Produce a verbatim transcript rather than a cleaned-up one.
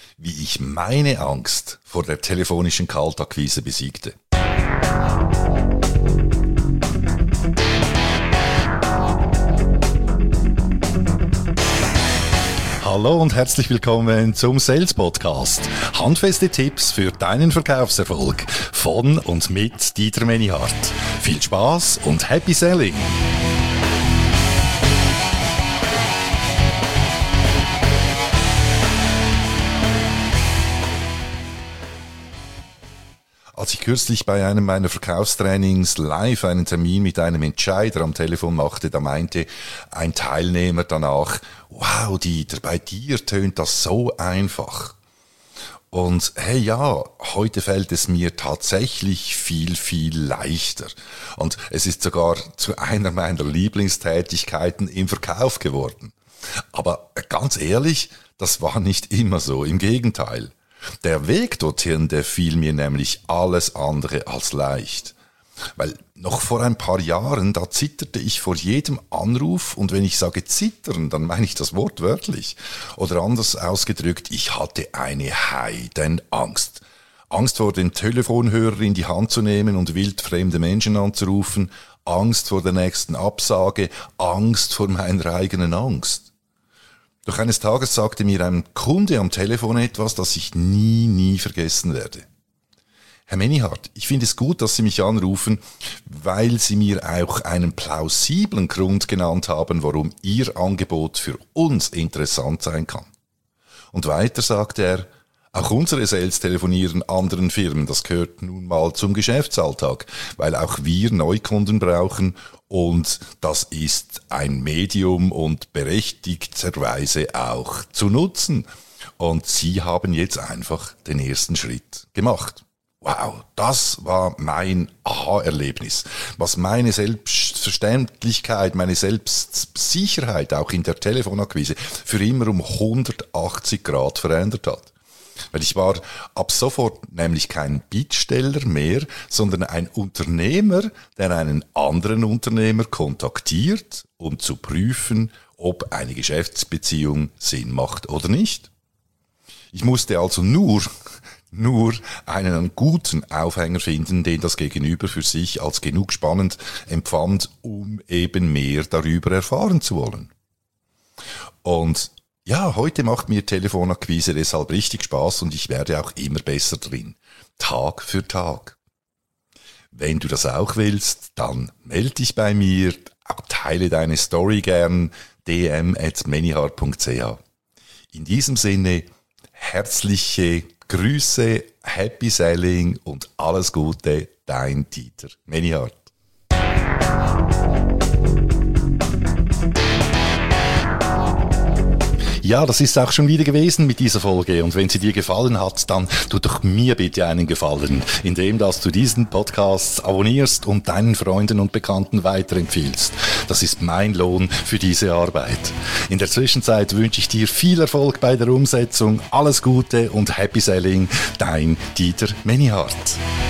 wie ich meine Angst vor der telefonischen Kaltakquise besiegte. Hallo und herzlich willkommen zum Sales Podcast. Handfeste Tipps für deinen Verkaufserfolg von und mit Dieter Menihardt. Viel Spaß und Happy Selling! Als ich kürzlich bei einem meiner Verkaufstrainings live einen Termin mit einem Entscheider am Telefon machte, da meinte ein Teilnehmer danach, wow Dieter, bei dir tönt das so einfach. Und hey ja, heute fällt es mir tatsächlich viel, viel leichter. Und es ist sogar zu einer meiner Lieblingstätigkeiten im Verkauf geworden. Aber ganz ehrlich, das war nicht immer so, im Gegenteil. Der Weg dorthin, der fiel mir nämlich alles andere als leicht. Weil noch vor ein paar Jahren, da zitterte ich vor jedem Anruf, und wenn ich sage zittern, dann meine ich das wortwörtlich. Oder anders ausgedrückt, ich hatte eine Heidenangst. Angst vor dem Telefonhörer in die Hand zu nehmen und wildfremde Menschen anzurufen, Angst vor der nächsten Absage, Angst vor meiner eigenen Angst. Doch eines Tages sagte mir ein Kunde am Telefon etwas, das ich nie, nie vergessen werde. Herr Menihardt, ich finde es gut, dass Sie mich anrufen, weil Sie mir auch einen plausiblen Grund genannt haben, warum Ihr Angebot für uns interessant sein kann. Und weiter sagte er, auch unsere Sales telefonieren anderen Firmen, das gehört nun mal zum Geschäftsalltag, weil auch wir Neukunden brauchen und das ist ein Medium und berechtigterweise auch zu nutzen. Und Sie haben jetzt einfach den ersten Schritt gemacht. Wow, das war mein Aha-Erlebnis, was meine Selbstverständlichkeit, meine Selbstsicherheit auch in der Telefonakquise für immer um hundertachtzig Grad verändert hat. Weil ich war ab sofort nämlich kein Bittsteller mehr, sondern ein Unternehmer, der einen anderen Unternehmer kontaktiert, um zu prüfen, ob eine Geschäftsbeziehung Sinn macht oder nicht. Ich musste also nur, nur einen guten Aufhänger finden, den das Gegenüber für sich als genug spannend empfand, um eben mehr darüber erfahren zu wollen. Und ja, heute macht mir Telefonakquise deshalb richtig Spaß und ich werde auch immer besser drin. Tag für Tag. Wenn du das auch willst, dann melde dich bei mir, teile deine Story gern, d m at menihardt punkt c h. In diesem Sinne, herzliche Grüße, Happy Selling und alles Gute, dein Dieter Menihardt. Ja, das ist auch schon wieder gewesen mit dieser Folge und wenn sie dir gefallen hat, dann tu doch mir bitte einen Gefallen, indem dass du diesen Podcast abonnierst und deinen Freunden und Bekannten weiterempfiehlst. Das ist mein Lohn für diese Arbeit. In der Zwischenzeit wünsche ich dir viel Erfolg bei der Umsetzung, alles Gute und Happy Selling, dein Dieter Menihardt.